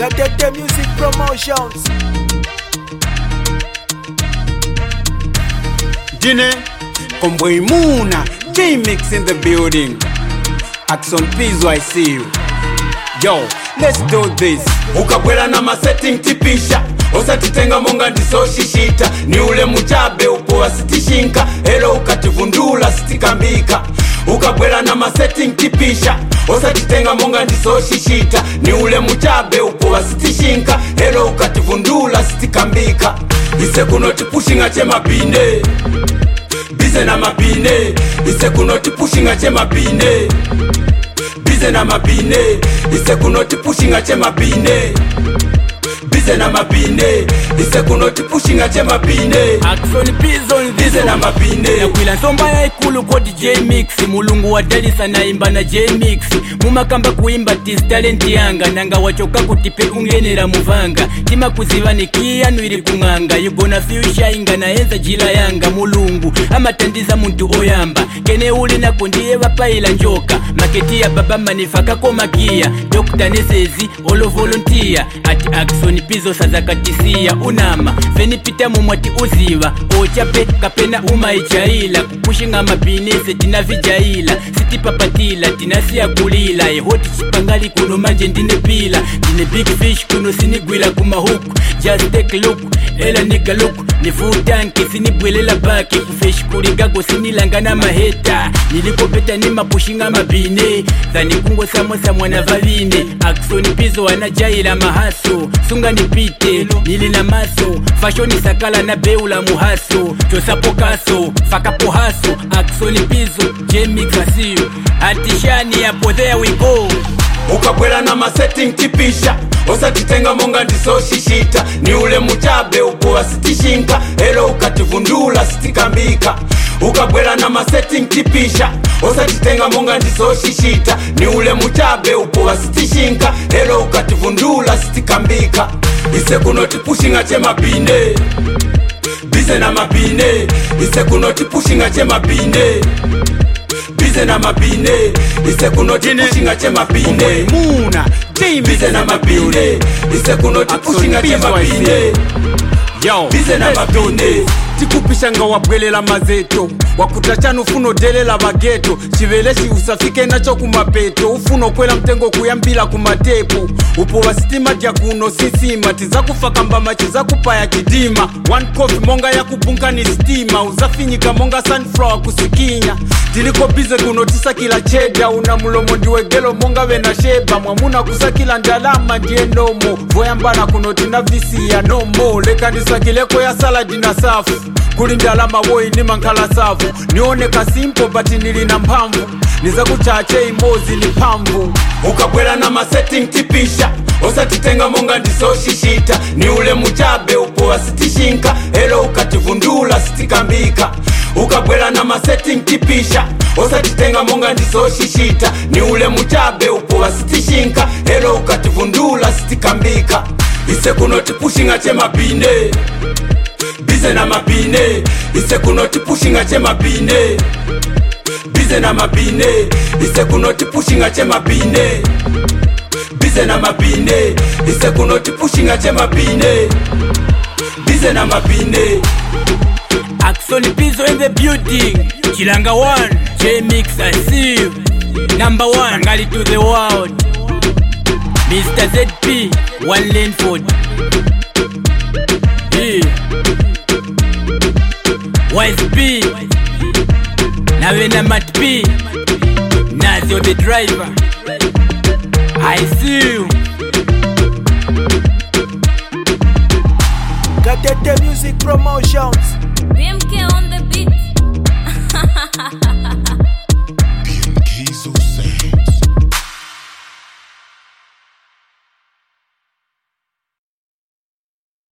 Katete Music Promotions. Jine, Kombwe Muna, J-Mix in the building. Axon Pizzo, I see you. Yo, let's do this. Ukabwela na masetting tipisha osatitenga monga ndisoshishita ni ule muchabe upo asitishinka elo ukativundula sitikambika. Ukabwela na masetting tipisha osatitenga monga ndisoshishita ni ule muchabe upo asitishinka elo ukativundula sitikambika. Ise kunoti pushinga chema bine bize na mabine. Ise kunoti pushinga chema bine bize na mabine. Ise kunoti pushinga chema bine bize na mabine. Ise kunoti pushinga chema bine Axon Pizzo bize na mabine. Nakwila nsomba ya ikulu kodi J-Mix. Mulungu wa dalisa na imba na J-Mix. Mumakamba kuimba tis talent yanga. Nanga wachoka kutipe ungenera muvanga. Tima kuziva nikia nuiri kunganga. You gonna feel shy na enza jila yanga. Mulungu amatandiza muntu oyamba. Kene uli na kundiye wapaila njoka. Maketi ya baba manifaka komagia. Dr. Nesezi olo volunteer. Ati Axon Pizzo sazakatisia unama. Feni pita mumwati uziva. Ochape kapena umaichaila. Kupushinga mabinese tina vijaila. Siti papatila tina siya kulila. Hoti chipangali kuno manje ndine pila. Ndine big fish kuno sinigwila kumahuku. Just take a look, ela nigga look. Nifutanki sinibwelela baki. Kufesh kurigago sinilangana maheta. Nilikopeta ni mapushinga mabine. Thani kungo samosa mwana vavine. Axon Pizzo anajaila mahaso. Sunga nipite, nilina maso. Fashion sakala na beula muhaso. Chosapo kaso, fakapo haso. Axon Pizzo, J-Mix asiyo. Atishani hapo, there we go. Ukabwela na masetting tipisha osatitenga monga ndisoshishita ni ule muchabe upo asitishinka elo ukativundula sitikambika. Ukabwela na masetting tipisha osatitenga monga ndisoshishita ni ule muchabe upo asitishinka elo ukativundula sitikambika. Ise kunoti pushinga chema bine bize na mabine. Ise kunoti pushinga chema bine bize na mabine. Ise kunoti pushinga chema bine Muna, J-Mix bize na mabine. Ise kunoti pushinga chema bine Yo, bize na mabine. tikupishanga wabwelela mazeto wakutachana ufuno delela bageto chiveleshi usafike nacho kumapeto ufuno kwela mtengo kuyambila kumatepo upo wasitima dya kuno sisima tizakufaka mbama chizakupaya kidima one coffee monga ya kubunga ni stima uzafinyika monga sunflower kusikinya tiliko bize kuno tisa kila cheda una mulomo ndiwegelo monga vena sheba mwamuna kusakila ndalama ndiye nomo voyambana kuno tina visi ya nomo lekanisa kileko ya saladi na safu kulinda alama woi ni mankala safu nioneka simple but nilina mpamvu niza kuchache imozi ni pamvu. Ukabwela na masetting tipisha osatitenga monga ndisoshishita ni ule muchabe upo asitishinka elo ukativundula sitikambika. Ukabwela na masetting tipisha osatitenga monga ndisoshishita ni ule muchabe upo asitishinka elo ukativundula sitikambika. Ise kunoti pushinga chema bine bize na mabine. Ise kunoti pushinga chema bine bize na mabine. Ise kunoti pushinga chema bine bize na mabine. Ise kunoti pushinga chema bine bize na mabine. Axon Pizzo in the building. Chilanga 1, J-Mix I see you. Number 1, Ngali to the world. Mr. ZP, One Linford. Wise B, Navena Mat B, Nazio the driver. I see you. Katete Music Promotions.